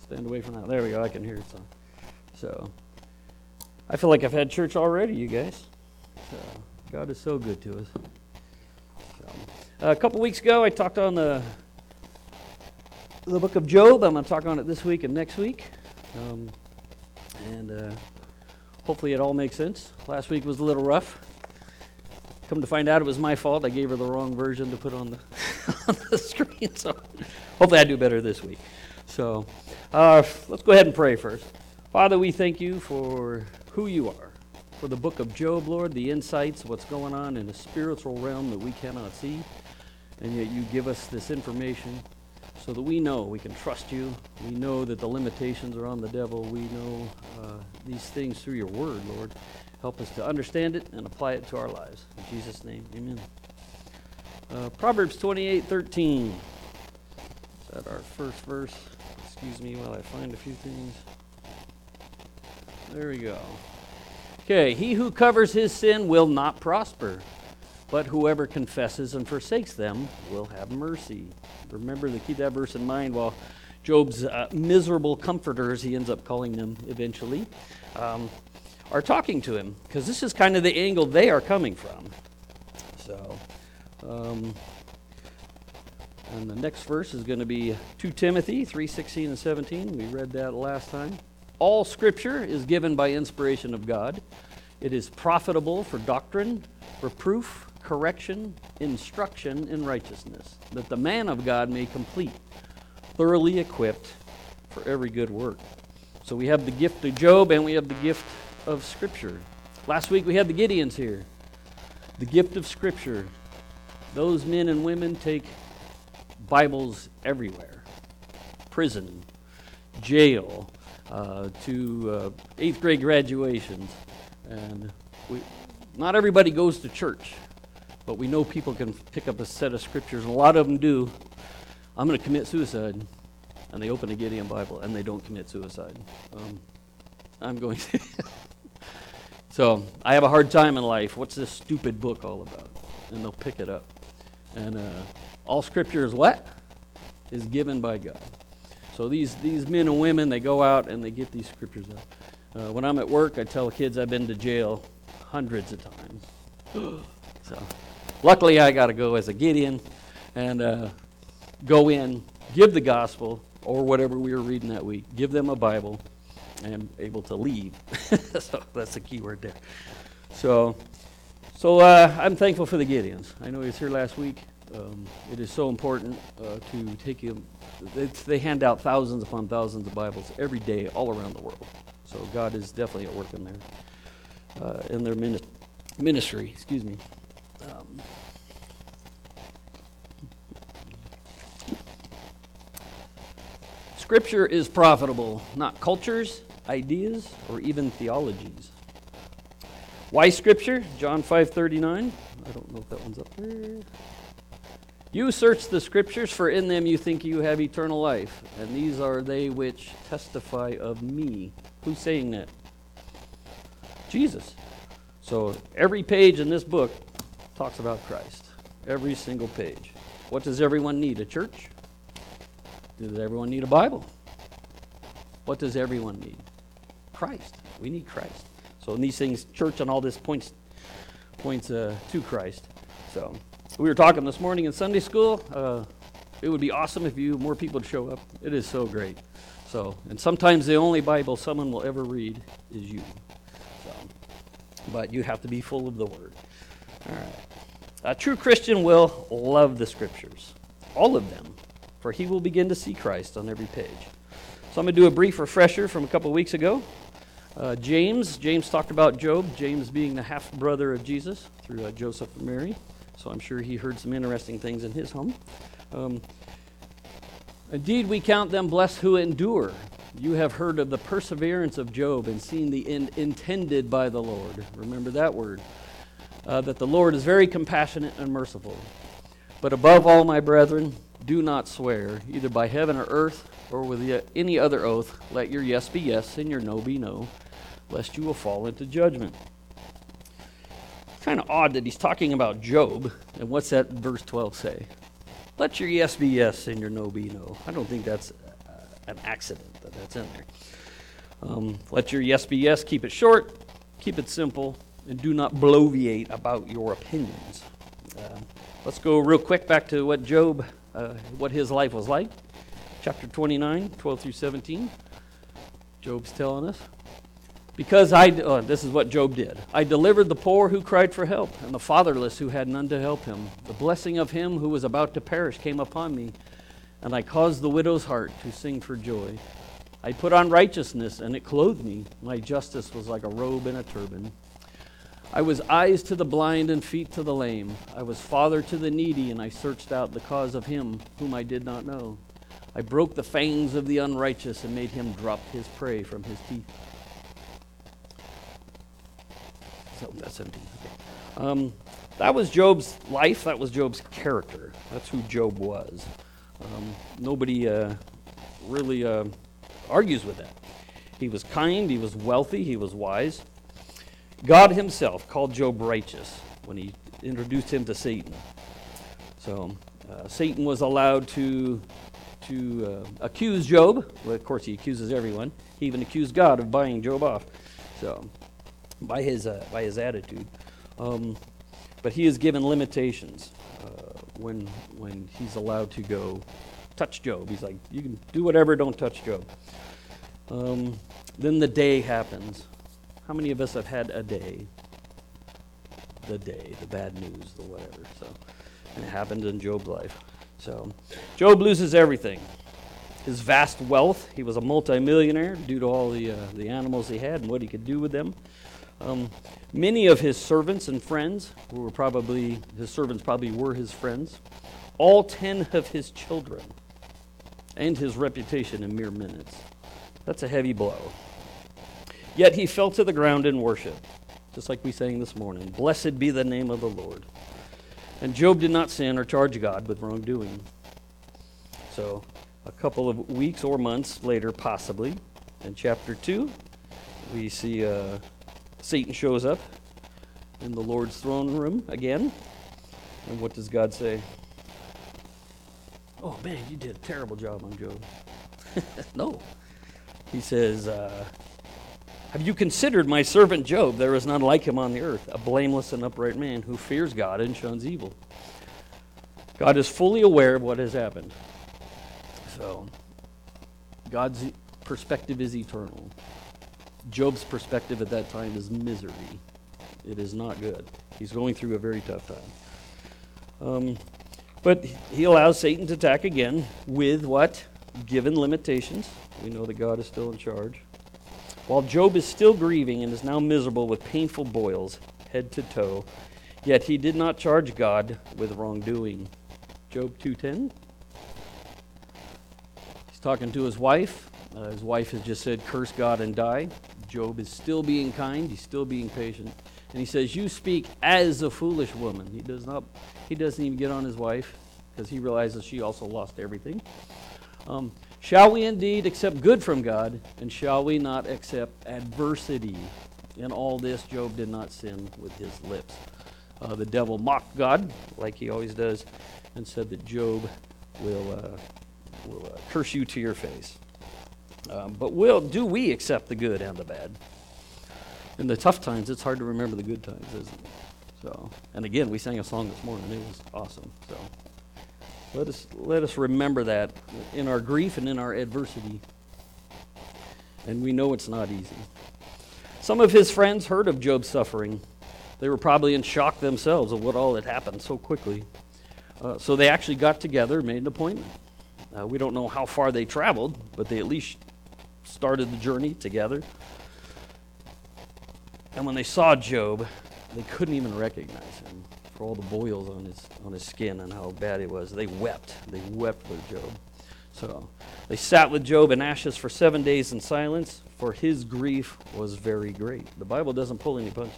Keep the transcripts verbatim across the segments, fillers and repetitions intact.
Stand away from that. There we go. I can hear it. So, so I feel like I've had church already, you guys. So, God is so good to us. So, uh, a couple weeks ago, I talked on the the book of Job. I'm going to talk on it this week and next week. Um, and uh, hopefully it all makes sense. Last week was a little rough. Come to find out it was my fault. I gave her the wrong version to put on the, on the screen. So hopefully I do better this week. So uh, let's go ahead and pray first. Father, we thank you for who you are, for the book of Job, Lord, the insights, what's going on in a spiritual realm that we cannot see. And yet you give us this information so that we know we can trust you. We know that the limitations are on the devil. We know uh, these things through your word, Lord. Help us to understand it and apply it to our lives. In Jesus' name, amen. Uh, Proverbs twenty-eight thirteen. Is that our first verse? Excuse me while I find a few things. There we go. Okay, he who covers his sin will not prosper, but whoever confesses and forsakes them will have mercy. Remember to keep that verse in mind while Job's uh, miserable comforters, he ends up calling them eventually, um, are talking to him, because this is kind of the angle they are coming from. So, um, and the next verse is going to be Second Timothy three sixteen and seventeen. We read that last time. All Scripture is given by inspiration of God. It is profitable for doctrine, reproof, correction, instruction in righteousness, that the man of God may complete, thoroughly equipped for every good work. So we have the gift of Job and we have the gift of Scripture. Last week we had the Gideons here. The gift of Scripture. Those men and women take Bibles everywhere. Prison, jail, uh, to uh, eighth grade graduations. And we, not everybody goes to church, but we know people can pick up a set of Scriptures, and a lot of them do. I'm going to commit suicide. And they open a Gideon Bible, and they don't commit suicide. Um, I'm going to... So, I have a hard time in life. What's this stupid book all about? And they'll pick it up. And uh, all Scripture is what? Is given by God. So these, these men and women, they go out and they get these Scriptures out. Uh, when I'm at work, I tell kids I've been to jail hundreds of times. So, luckily I got to go as a Gideon and uh, go in, give the gospel, or whatever we were reading that week, give them a Bible, and able to leave. So that's the key word there. So, so uh, I'm thankful for the Gideons. I know he was here last week. Um, it is so important uh, to take him. They, they hand out thousands upon thousands of Bibles every day all around the world. So God is definitely at work in there, uh, in their mini- ministry. Excuse me. Um, Scripture is profitable, not cultures, ideas, or even theologies. Why Scripture? John five thirty-nine. I don't know if that one's up there. You search the Scriptures, for in them you think you have eternal life, and these are they which testify of me. Who's saying that? Jesus. So every page in this book talks about Christ. Every single page. What does everyone need? A church? Does everyone need a Bible? What does everyone need? Christ. We need Christ. So in these things, church and all this points points uh, to Christ. So we were talking this morning in Sunday school. Uh, it would be awesome if you more people would show up. It is so great. So, and sometimes the only Bible someone will ever read is you. So, but you have to be full of the Word. All right. A true Christian will love the Scriptures, all of them, for he will begin to see Christ on every page. So I'm going to do a brief refresher from a couple weeks ago. Uh, James, James talked about Job, James being the half-brother of Jesus through uh, Joseph and Mary. So I'm sure he heard some interesting things in his home. Um, Indeed, we count them blessed who endure. You have heard of the perseverance of Job and seen the end intended by the Lord. Remember that word. Uh, that the Lord is very compassionate and merciful. But above all, my brethren, do not swear, either by heaven or earth, or with the, any other oath. Let your yes be yes and your no be no, lest you will fall into judgment. It's kind of odd that he's talking about Job, and what's that verse twelve say? Let your yes be yes and your no be no. I don't think that's an accident that that's in there. Um, let your yes be yes, keep it short, keep it simple, and do not bloviate about your opinions. Uh, let's go real quick back to what Job, uh, what his life was like. Chapter twenty-nine, twelve through seventeen. Job's telling us. Because I, oh, this is what Job did. I delivered the poor who cried for help, and the fatherless who had none to help him. The blessing of him who was about to perish came upon me, and I caused the widow's heart to sing for joy. I put on righteousness, and it clothed me. My justice was like a robe and a turban. I was eyes to the blind and feet to the lame. I was father to the needy, and I searched out the cause of him whom I did not know. I broke the fangs of the unrighteous and made him drop his prey from his teeth. So that's seventeen. Okay. Um, that was Job's life. That was Job's character. That's who Job was. Um, nobody uh, really uh, argues with that. He was kind. He was wealthy. He was wise. God himself called Job righteous when he introduced him to Satan. So uh, Satan was allowed to to uh, accuse Job. Well, of course, he accuses everyone. He even accused God of buying Job off. So by his uh, by his attitude, um, but he is given limitations uh, when when he's allowed to go touch Job. He's like, you can do whatever, don't touch Job. Um, then the day happens. How many of us have had a day? The day, the bad news, the whatever. So, and it happened in Job's life. So, Job loses everything. His vast wealth. He was a multimillionaire due to all the uh, the animals he had and what he could do with them. Um, many of his servants and friends, who were probably his servants, probably were his friends. All ten of his children, and his reputation in mere minutes. That's a heavy blow. Yet he fell to the ground in worship, just like we sang this morning. Blessed be the name of the Lord. And Job did not sin or charge God with wrongdoing. So, a couple of weeks or months later, possibly, in chapter two, we see uh, Satan shows up in the Lord's throne room again. And what does God say? Oh, man, you did a terrible job on Job. No. He says, uh, have you considered my servant Job? There is none like him on the earth, a blameless and upright man who fears God and shuns evil. God is fully aware of what has happened. So, God's perspective is eternal. Job's perspective at that time is misery. It is not good. He's going through a very tough time. Um, but he allows Satan to attack again with what? Given limitations. We know that God is still in charge. While Job is still grieving and is now miserable with painful boils, head to toe, yet he did not charge God with wrongdoing. Job two ten. He's talking to his wife. Uh, his wife has just said, curse God and die. Job is still being kind. He's still being patient. And he says, you speak as a foolish woman. He does not. He doesn't even get on his wife because he realizes she also lost everything. Um, shall we indeed accept good from God, and shall we not accept adversity? In all this, Job did not sin with his lips. Uh, the devil mocked God, like he always does, and said that Job will, uh, will uh, curse you to your face. Um, but will do we accept the good and the bad? In the tough times, it's hard to remember the good times, isn't it? So, and again, we sang a song this morning. It was awesome. So, let us let us remember that in our grief and in our adversity. And we know it's not easy. Some of his friends heard of Job's suffering. They were probably in shock themselves of what all had happened so quickly. Uh, so they actually got together, made an appointment. Uh, we don't know how far they traveled, but they at least started the journey together. And when they saw Job, they couldn't even recognize him for all the boils on his on his skin and how bad it was. They wept. They wept with Job. So they sat with Job in ashes for seven days in silence, for his grief was very great. The Bible doesn't pull any punches.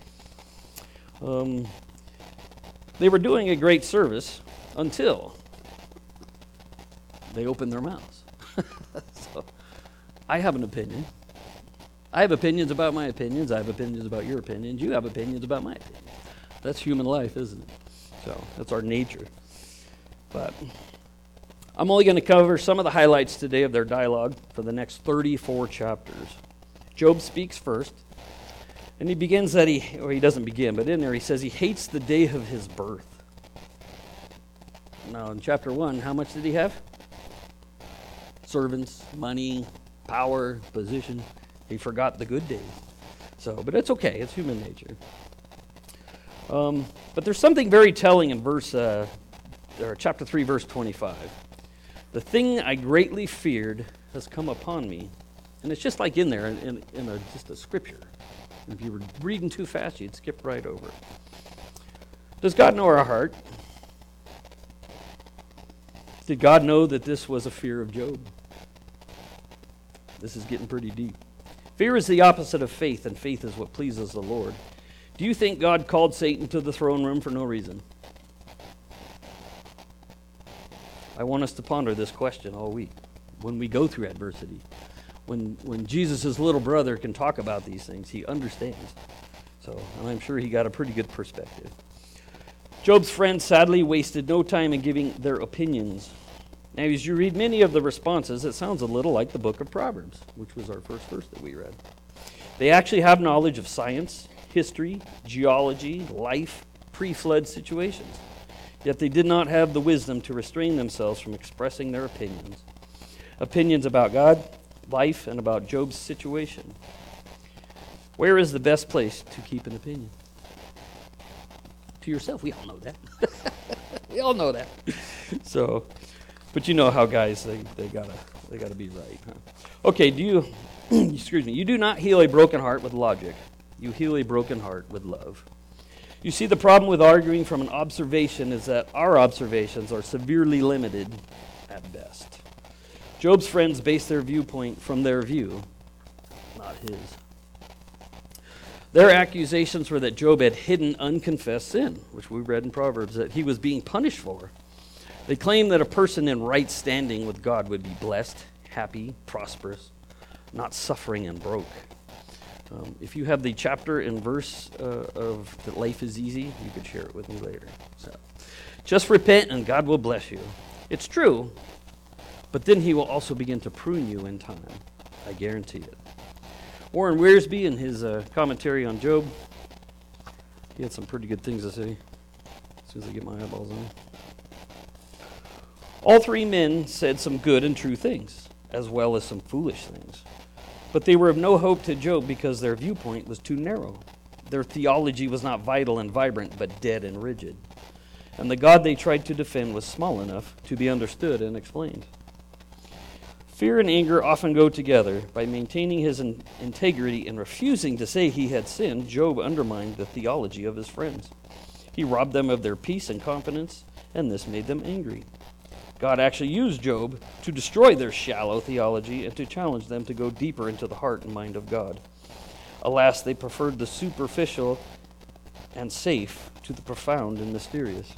Um, they were doing a great service until they opened their mouths. So I have an opinion. I have opinions about my opinions. I have opinions about your opinions. You have opinions about my opinions. That's human life, isn't it? So that's our nature. But I'm only going to cover some of the highlights today of their dialogue for the next thirty-four chapters. Job speaks first, and he begins that he, or he doesn't begin, but in there he says he hates the day of his birth. Now in chapter one, how much did he have? Servants, money, power, position. He forgot the good days. So, but it's okay, it's human nature. Um, but there's something very telling in verse, uh, or chapter three, verse twenty-five. The thing I greatly feared has come upon me. And it's just like in there, in, in, in a, just a scripture. And if you were reading too fast, you'd skip right over it. Does God know our heart? Did God know that this was a fear of Job? This is getting pretty deep. Fear is the opposite of faith, and faith is what pleases the Lord. Do you think God called Satan to the throne room for no reason? I want us to ponder this question all week when we go through adversity. When when Jesus' little brother can talk about these things, he understands. So, and I'm sure he got a pretty good perspective. Job's friends sadly wasted no time in giving their opinions. Now, as you read many of the responses, it sounds a little like the book of Proverbs, which was our first verse that we read. They actually have knowledge of science, history, geology, life, pre-flood situations. Yet they did not have the wisdom to restrain themselves from expressing their opinions. Opinions about God, life, and about Job's situation. Where is the best place to keep an opinion? To yourself. We all know that. We all know that. So, but you know how guys, they, they gotta they gotta be right. Huh? Okay, do you, excuse me, you do not heal a broken heart with logic. You heal a broken heart with love. You see, the problem with arguing from an observation is that our observations are severely limited at best. Job's friends base their viewpoint from their view, not his. Their accusations were that Job had hidden unconfessed sin, which we read in Proverbs, that he was being punished for. They claimed that a person in right standing with God would be blessed, happy, prosperous, not suffering and broke. Um, if you have the chapter and verse uh, of that life is easy, you could share it with me later. So, just repent and God will bless you. It's true, but then he will also begin to prune you in time. I guarantee it. Warren Wiersbe, in his uh, commentary on Job, he had some pretty good things to say. As soon as I get my eyeballs on. All three men said some good and true things, as well as some foolish things. But they were of no hope to Job because their viewpoint was too narrow. Their theology was not vital and vibrant, but dead and rigid. And the God they tried to defend was small enough to be understood and explained. Fear and anger often go together. By maintaining his in- integrity and refusing to say he had sinned, Job undermined the theology of his friends. He robbed them of their peace and confidence, and this made them angry. God actually used Job to destroy their shallow theology and to challenge them to go deeper into the heart and mind of God. Alas, they preferred the superficial and safe to the profound and mysterious.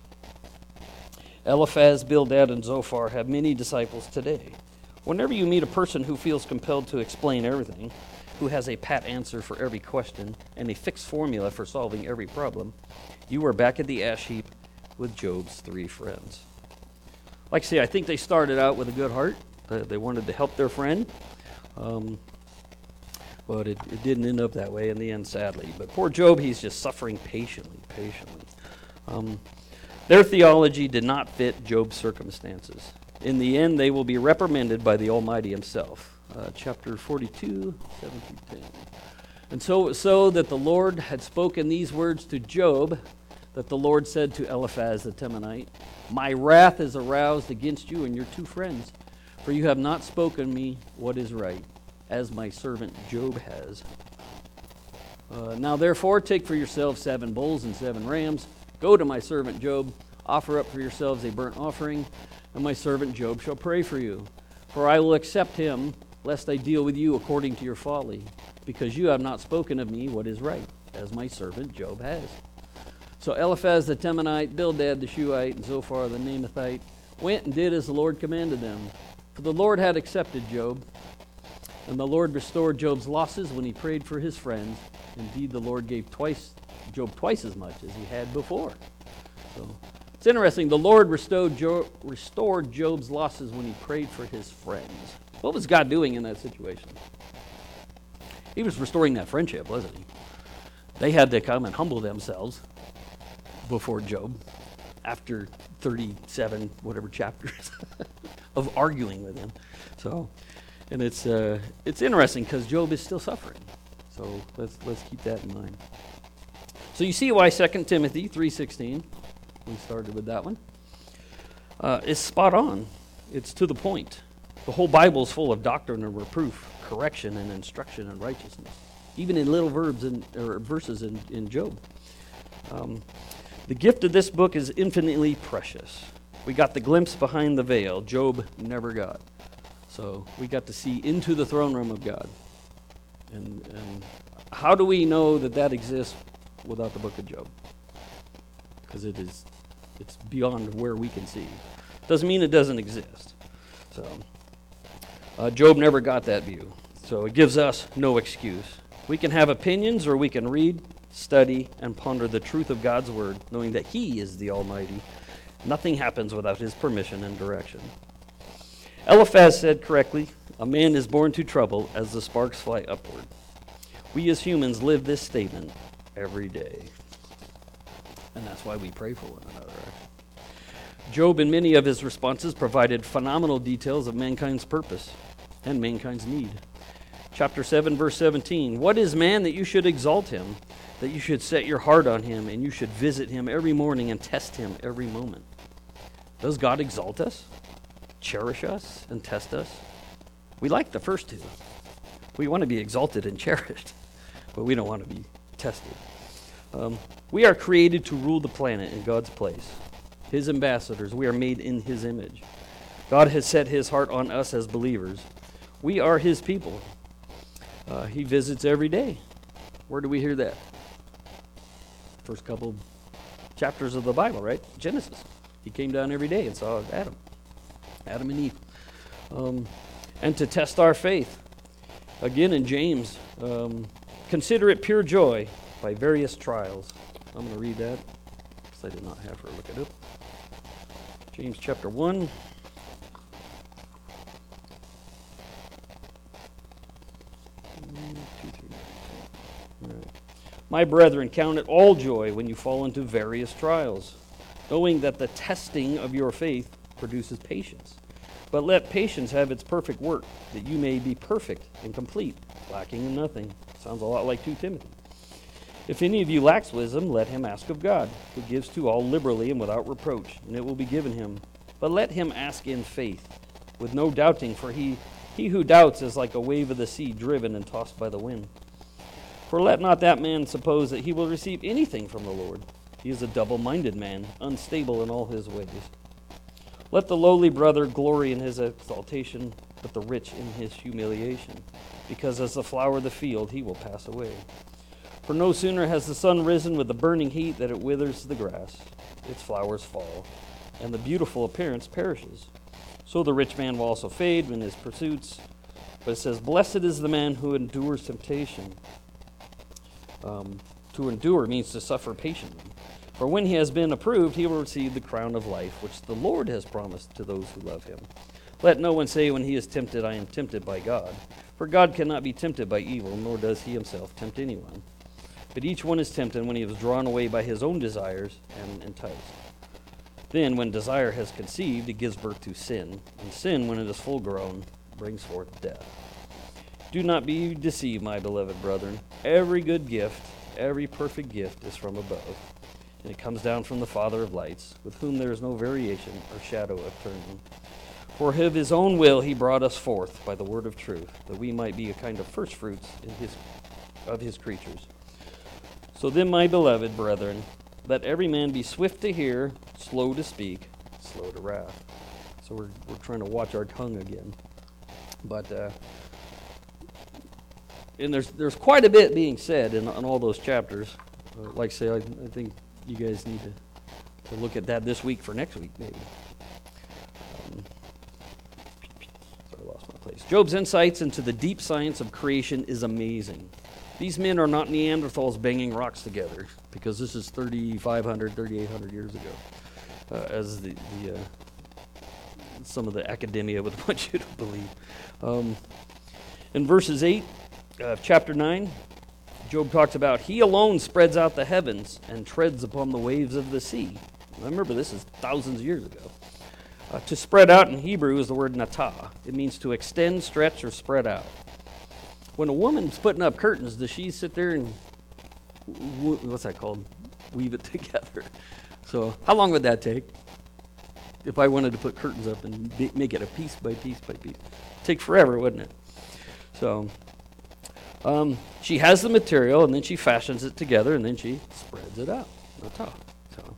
Eliphaz, Bildad, and Zophar have many disciples today. Whenever you meet a person who feels compelled to explain everything, who has a pat answer for every question and a fixed formula for solving every problem, you are back at the ash heap with Job's three friends. Like I say, I think they started out with a good heart. Uh, they wanted to help their friend. Um, but it, it didn't end up that way in the end, sadly. But poor Job, he's just suffering patiently, patiently. Um, their theology did not fit Job's circumstances. In the end, they will be reprimanded by the Almighty himself. Uh, chapter forty-two, seven through ten. And so it was so that the Lord had spoken these words to Job, that the Lord said to Eliphaz the Temanite, "My wrath is aroused against you and your two friends, for you have not spoken me what is right, as my servant Job has. Uh, now therefore take for yourselves seven bulls and seven rams, go to my servant Job, offer up for yourselves a burnt offering, and my servant Job shall pray for you. For I will accept him, lest I deal with you according to your folly, because you have not spoken of me what is right, as my servant Job has." So Eliphaz the Temanite, Bildad the Shuhite, and Zophar the Naamathite went and did as the Lord commanded them. For the Lord had accepted Job, and the Lord restored Job's losses when he prayed for his friends. Indeed, the Lord gave twice Job twice as much as he had before. So It's interesting. The Lord restored, Jo- restored Job's losses when he prayed for his friends. What was God doing in that situation? He was restoring that friendship, wasn't he? They had to come and humble themselves before Job after thirty-seven whatever chapters of arguing with him. So, and it's uh, it's interesting because Job is still suffering. So let's let's keep that in mind. So you see why Second Timothy three sixteen, we started with that one, uh, is spot on. It's to the point. The whole Bible is full of doctrine and reproof, correction and instruction in righteousness, even in little verbs and or verses in, in Job. Um, the gift of this book is infinitely precious. We got the glimpse behind the veil Job never got. So we got to see into the throne room of God. And, and how do we know that that exists without the book of Job? Because it is, it's beyond where we can see. Doesn't mean it doesn't exist. So uh, Job never got that view. So it gives us no excuse. We can have opinions, or we can read, study, and ponder the truth of God's word, knowing that He is the Almighty. Nothing happens without His permission and direction. Eliphaz said correctly, "A man is born to trouble as the sparks fly upward." We as humans live this statement every day. And that's why we pray for one another. Job, in many of his responses, provided phenomenal details of mankind's purpose and mankind's need. Chapter seven, verse seventeen, "What is man that you should exalt him, that you should set your heart on him, and you should visit him every morning and test him every moment?" Does God exalt us, cherish us, and test us? We like the first two. We want to be exalted and cherished, but we don't want to be tested. Um, we are created to rule the planet in God's place. His ambassadors, we are made in His image. God has set His heart on us as believers. We are His people. Uh, he visits every day. Where do we hear that? First couple chapters of the Bible, right? Genesis. He came down every day and saw Adam. Adam and Eve. Um, and to test our faith. Again in James, um, "Consider it pure joy by various trials." I'm going to read that because I did not have her look it up. James chapter one. One, two, three, all right. "My brethren, count it all joy when you fall into various trials, knowing that the testing of your faith produces patience. But let patience have its perfect work, that you may be perfect and complete, lacking in nothing." Sounds a lot like Second Timothy. "If any of you lacks wisdom, let him ask of God, who gives to all liberally and without reproach, and it will be given him. But let him ask in faith, with no doubting, for he, he who doubts is like a wave of the sea driven and tossed by the wind. For let not that man suppose that he will receive anything from the Lord. He is a double-minded man, unstable in all his ways. Let the lowly brother glory in his exaltation, but the rich in his humiliation, because as the flower of the field he will pass away. For no sooner has the sun risen with the burning heat that it withers the grass, its flowers fall, and the beautiful appearance perishes. So the rich man will also fade in his pursuits. But it says, blessed is the man who endures temptation." Um, to endure means to suffer patiently. "For when he has been approved, he will receive the crown of life, which the Lord has promised to those who love him. Let no one say when he is tempted, I am tempted by God. For God cannot be tempted by evil, nor does he himself tempt anyone. But each one is tempted when he is drawn away by his own desires and enticed. Then, when desire has conceived, it gives birth to sin. And sin, when it is full grown, brings forth death. Do not be deceived, my beloved brethren. Every good gift, every perfect gift is from above. And it comes down from the Father of lights, with whom there is no variation or shadow of turning. For of his own will he brought us forth by the word of truth, that we might be a kind of firstfruits in his, of his creatures. So then, my beloved brethren, let every man be swift to hear, slow to speak, slow to wrath." So we're we're trying to watch our tongue again. But uh, and there's there's quite a bit being said in, in all those chapters. Uh, like I say, I, I think you guys need to, to look at that this week for next week, maybe. Um, sorry, I lost my place. Job's insights into the deep science of creation is amazing. These men are not Neanderthals banging rocks together, because this is thirty-five hundred, thirty-eight hundred years ago. uh, as the, the uh, some of the academia would want you to believe. Um, in verses eight of chapter nine, Job talks about, he alone spreads out the heavens and treads upon the waves of the sea. Now, remember, this is thousands of years ago. Uh, to spread out in Hebrew is the word natah. It means to extend, stretch, or spread out. When a woman's putting up curtains, does she sit there and, w- what's that called? Weave it together. So how long would that take? If I wanted to put curtains up and be, make it a piece by piece by piece. Take forever, wouldn't it? So um, she has the material, and then she fashions it together, and then she spreads it out. Natah. So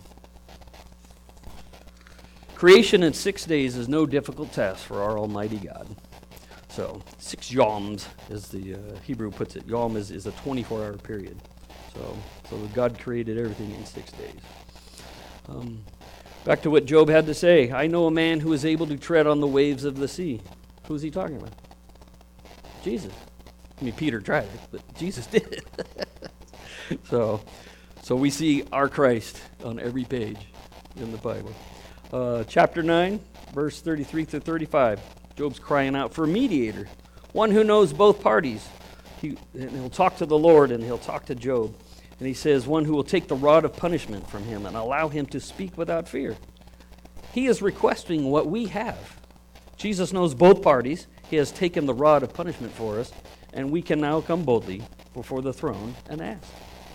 creation in six days is no difficult task for our Almighty God. So six yoms, as the uh, Hebrew puts it. Yom is, is a twenty-four hour period. So, so God created everything in six days. Um, back to what Job had to say. I know a man who is able to tread on the waves of the sea. Who's he talking about? Jesus. I mean, Peter tried it, but Jesus did it. so, so we see our Christ on every page in the Bible. Uh, chapter nine, verse thirty-three through thirty-five. Job's crying out for a mediator, one who knows both parties. He, and he'll talk to the Lord, and he'll talk to Job. And he says, one who will take the rod of punishment from him and allow him to speak without fear. He is requesting what we have. Jesus knows both parties. He has taken the rod of punishment for us, and we can now come boldly before the throne and ask.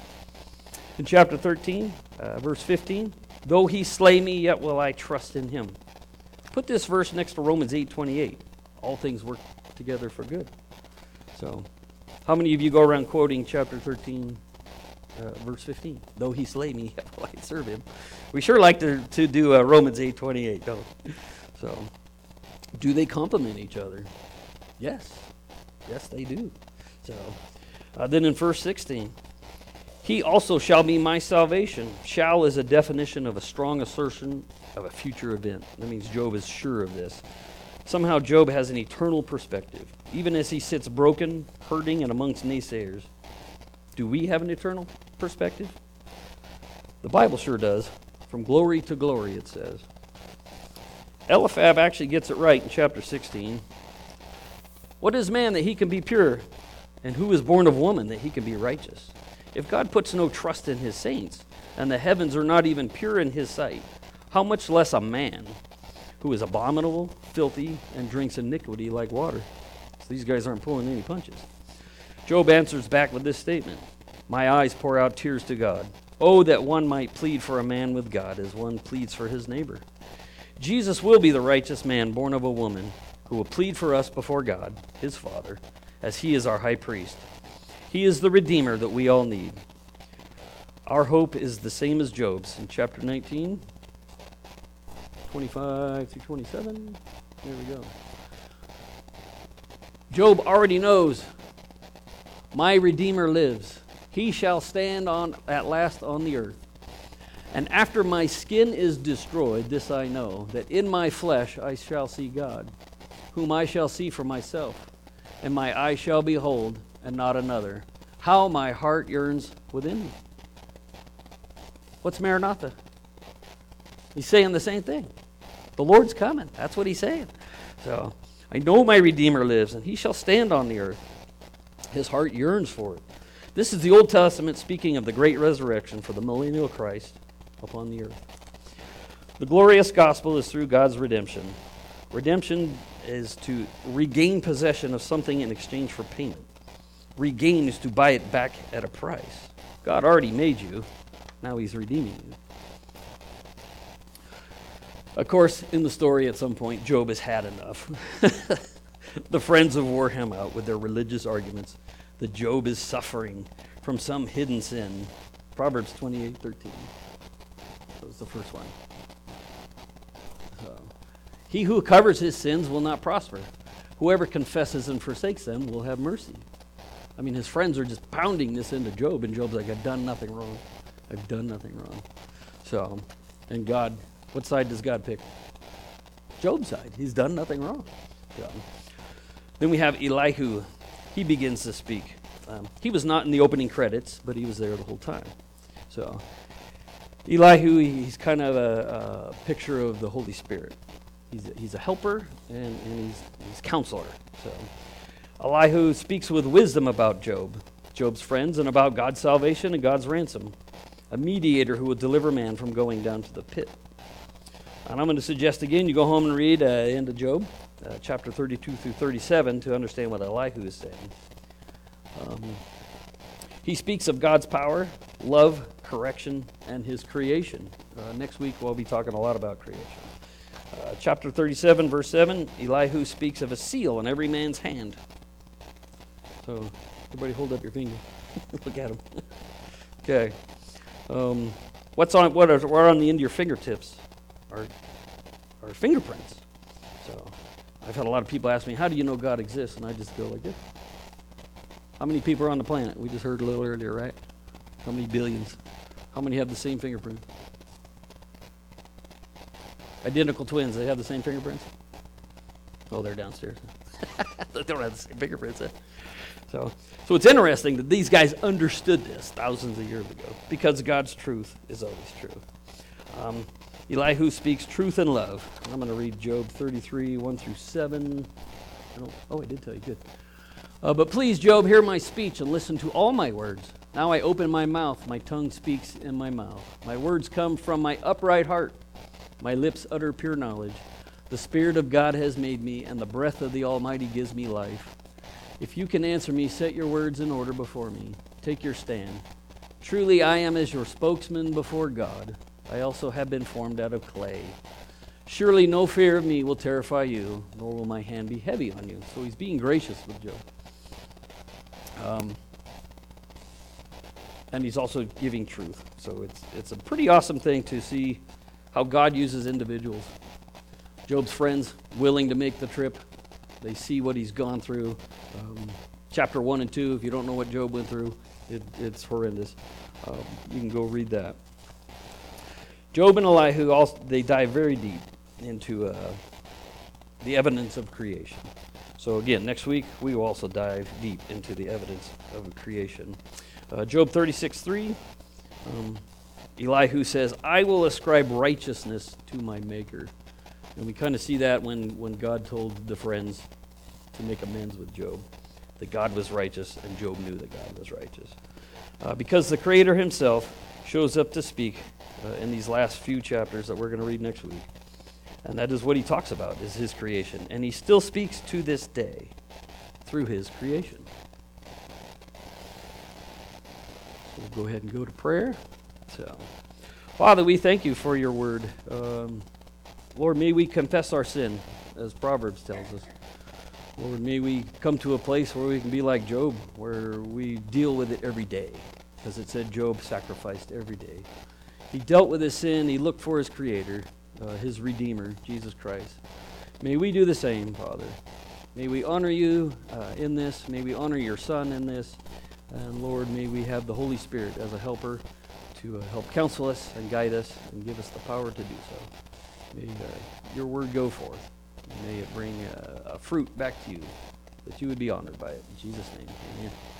In chapter thirteen, uh, verse fifteen, though he slay me, yet will I trust in him. Put this verse next to Romans eight twenty-eight. All things work together for good. So, how many of you go around quoting chapter thirteen, uh, verse fifteen? Though he slay me, yet will I serve him. We sure like to, to do uh, Romans eight twenty-eight, don't we? So, do they complement each other? Yes. Yes, they do. So, uh, then in verse sixteen, he also shall be my salvation. Shall is a definition of a strong assertion of a future event. That means Job is sure of this. Somehow Job has an eternal perspective. Even as he sits broken, hurting, and amongst naysayers. Do we have an eternal perspective? The Bible sure does. From glory to glory, it says. Eliphaz actually gets it right in chapter sixteen. What is man that he can be pure? And who is born of woman that he can be righteous? If God puts no trust in his saints, and the heavens are not even pure in his sight, how much less a man who is abominable, filthy, and drinks iniquity like water? So these guys aren't pulling any punches. Job answers back with this statement. My eyes pour out tears to God. Oh, that one might plead for a man with God as one pleads for his neighbor. Jesus will be the righteous man born of a woman who will plead for us before God, his Father, as he is our high priest. He is the Redeemer that we all need. Our hope is the same as Job's in chapter nineteen, twenty-five through twenty-seven. There we go. Job already knows, my Redeemer lives. He shall stand on at last on the earth. And after my skin is destroyed, this I know, that in my flesh I shall see God, whom I shall see for myself, and my eye shall behold, and not another. How my heart yearns within me. What's Maranatha? He's saying the same thing. The Lord's coming. That's what he's saying. So, I know my Redeemer lives, and he shall stand on the earth. His heart yearns for it. This is the Old Testament speaking of the great resurrection for the millennial Christ upon the earth. The glorious gospel is through God's redemption. Redemption is to regain possession of something in exchange for payment. Regain is to buy it back at a price. God already made you. Now he's redeeming you. Of course, in the story at some point, Job has had enough. The friends have wore him out with their religious arguments that Job is suffering from some hidden sin. Proverbs twenty-eight thirteen. That was the first one. So, he who covers his sins will not prosper. Whoever confesses and forsakes them will have mercy. I mean, his friends are just pounding this into Job, and Job's like, I've done nothing wrong. I've done nothing wrong. So, and God, what side does God pick? Job's side. He's done nothing wrong. So, then we have Elihu. He begins to speak. Um, he was not in the opening credits, but he was there the whole time. So, Elihu, he's kind of a, a picture of the Holy Spirit. He's a, he's a helper, and, and he's, he's counselor. So Elihu speaks with wisdom about Job, Job's friends, and about God's salvation and God's ransom, a mediator who will deliver man from going down to the pit. And I'm going to suggest again you go home and read uh, end of Job, uh, chapter thirty-two through thirty-seven, to understand what Elihu is saying. Um, he speaks of God's power, love, correction, and his creation. Uh, next week we'll be talking a lot about creation. Uh, chapter thirty-seven, verse seven, Elihu speaks of a seal in every man's hand. So everybody hold up your finger. Look at them. Okay. Um, what's on what are, what are on the end of your fingertips? Are, are fingerprints. So I've had a lot of people ask me, how do you know God exists? And I just go like this. How many people are on the planet? We just heard a little earlier, right? How many billions? How many have the same fingerprint? Identical twins, they have the same fingerprints? Oh, they're downstairs. They don't have the same fingerprints. Eh? So, so it's interesting that these guys understood this thousands of years ago, because God's truth is always true. Um, Elihu speaks truth and love. I'm going to read Job thirty-three, one through seven. I don't, oh, I did tell you, good. Uh, but please, Job, hear my speech and listen to all my words. Now I open my mouth, my tongue speaks in my mouth. My words come from my upright heart. My lips utter pure knowledge. The Spirit of God has made me, and the breath of the Almighty gives me life. If you can answer me, set your words in order before me. Take your stand. Truly I am as your spokesman before God. I also have been formed out of clay. Surely no fear of me will terrify you, nor will my hand be heavy on you. So he's being gracious with Job. Um, and he's also giving truth. So it's it's a pretty awesome thing to see how God uses individuals. Job's friends willing to make the trip. They see what he's gone through. Um, chapter one and two, if you don't know what Job went through, it, it's horrendous. Um, you can go read that. Job and Elihu, also, they dive very deep into uh, the evidence of creation. So again, next week, we will also dive deep into the evidence of creation. Uh, Job thirty-six three, um, Elihu says, I will ascribe righteousness to my Maker. And we kind of see that when, when God told the friends to make amends with Job, that God was righteous, and Job knew that God was righteous. Uh, because the Creator himself shows up to speak uh, in these last few chapters that we're going to read next week. And that is what he talks about, is his creation. And he still speaks to this day through his creation. So we'll go ahead and go to prayer. So, Father, we thank you for your word. Um, Lord, may we confess our sin, as Proverbs tells us. Lord, may we come to a place where we can be like Job, where we deal with it every day. Because it said Job sacrificed every day. He dealt with his sin. He looked for his Creator, uh, his Redeemer, Jesus Christ. May we do the same, Father. May we honor you uh, in this. May we honor your Son in this. And Lord, may we have the Holy Spirit as a helper to uh, help counsel us and guide us and give us the power to do so. May uh, your word go forth. May it bring uh, a fruit back to you, that you would be honored by it. In Jesus' name, amen.